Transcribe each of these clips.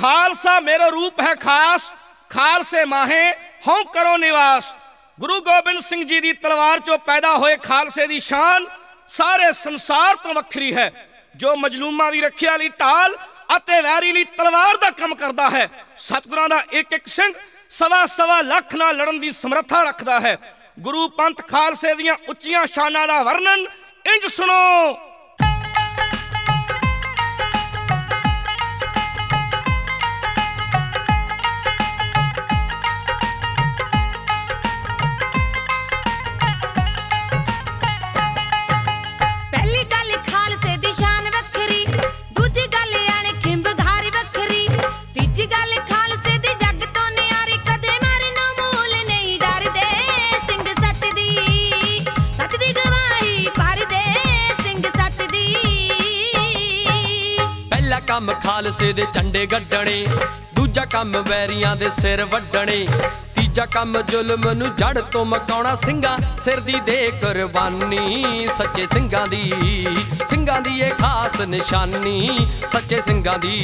खालसा मेरो रूप है खास, खालसे माहे हों करो निवास। गुरु गोबिंद सिंह जी की तलवार चो पैदा होए खालसे की शान सारे संसार तो वखरी है। जो मजलूमां की रखिया लई ढाल अते वैरी लई तलवार दा काम करता है। सतगुरां दा एक एक सिंह सवा सवा लख नाल लड़न की समर्था रखता है। गुरु पंथ खालसे दियां उच्चियां शानां दा वर्णन इंज सुनो। कम खालसे दे झंडे गड्ढणे, दूजा कम वैरियां दे सिर वड्ढणे, तीजा कम जुल्म नू जड़ तो मकाउणा, सिंघां सिर दी दे कुर्बानी। सच्चे सिंघां दी ए खास निशानी, सच्चे सिंघां दी।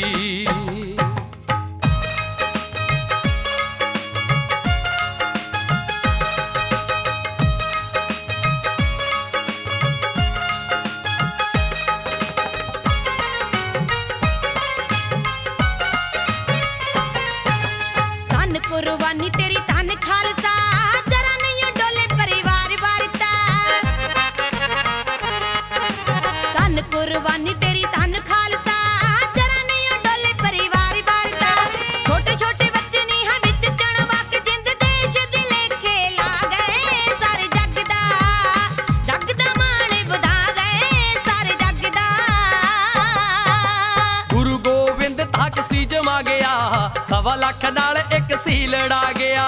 कुर्बानी तेरी धन खालसा, जरा नहीं डोले परिवार वारता। धन कुर्बानी तेरी धन खालसा, जरा नहीं डोले परिवार वारता। छोटे छोटे बच्चे नी हम विच चढ़वा के जिंद देश दे लेखे ला गए। सारे जग दा माणे बधा गए, सारे जग दा। गुरु गोबिंद तक सी जमा गया, सवा लख नाल एक सी लड़ा गया।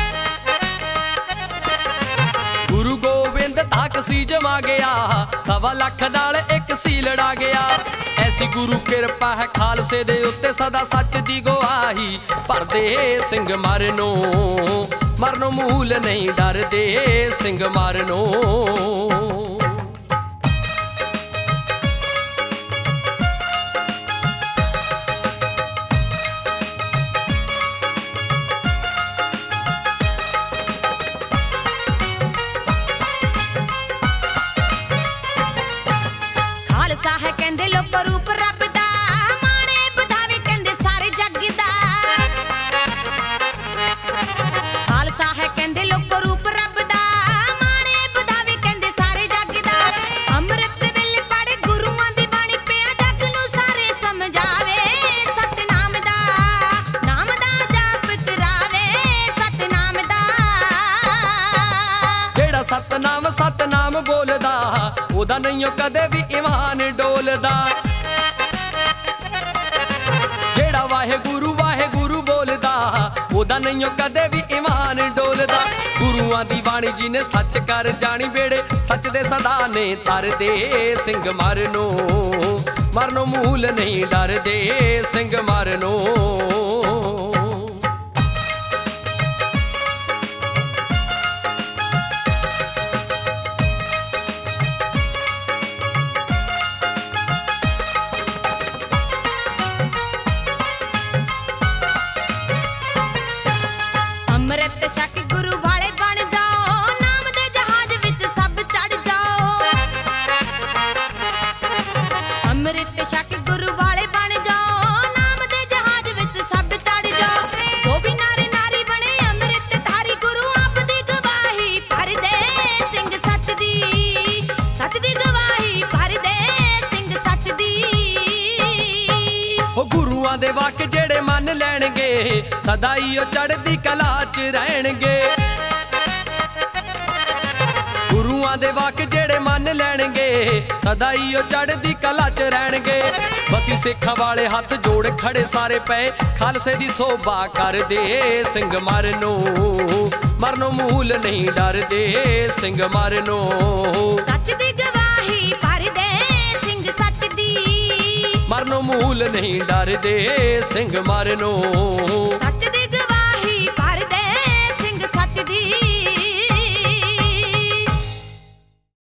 गुरु गोबिंद तक सी जमा गया, सवा लख नाल एक सी लड़ा गया। ऐसी गुरु कृपा है खालसे दे उत्ते, सदा सच दी गवाही भरदे सिंह मरनो मूल नहीं डरदे सिंह मरनो। खालसा है कहंदे लोक रूप रब दा, माणे बधावे कहंदे सारे जग दा। खालसा है कहंदे लोक रूप रब दा, माणे बधावे कहंदे सारे जग दा। अमृत वेले पढ़े गुरुआं दी बाणी, पिया जग नूं सारे समझावे। सतनाम दा जाप करावे, सतनाम दा। जेड़ा सतनाम बोलदा, ओदा नहीं कदे भी ईमान डोलदा। जेड़ा वाहे गुरु बोलदा, ओदा नहीं कदे भी ईमान डोलदा। गुरुआं दी बाणी जी ने सच कर जानी, बेड़े सच दे सदा ने तरदे सिंह मरनो मूल नहीं डरदे सिंह मरनो। अमृत छक गुरु वाले बन जाओ, नाम दे जहाज विच सब चढ़ जाओ। अमृत छक गुरु वाले बन जाओ, नाम दे जहाज विच सब चढ़ जाओ। जो भी नारे नारी बने अमृत धारी, गुरु आप दी गवाही भर दे सिंह सच दी गवाही भर दे सिंह सच दी। हो गुरुआं दे वाक जेड़े मन लैणगे, सदा ही ओ चढ़दी कला च रहणगे। गुरुआं दे वाक जेड़े मन लैणगे, सदा ही ओ चढ़दी कला च रहणगे। बसी सिखां वाले हथ जोड़ खड़े सारे पे, खालसे दी सोभा कर दे सिंह मरनो मूल नहीं डरदे सिंह मरनो। सच दी गवाही भर दे सिंह सच दी, मरनो मूल नहीं डरदे सिंह मरनो।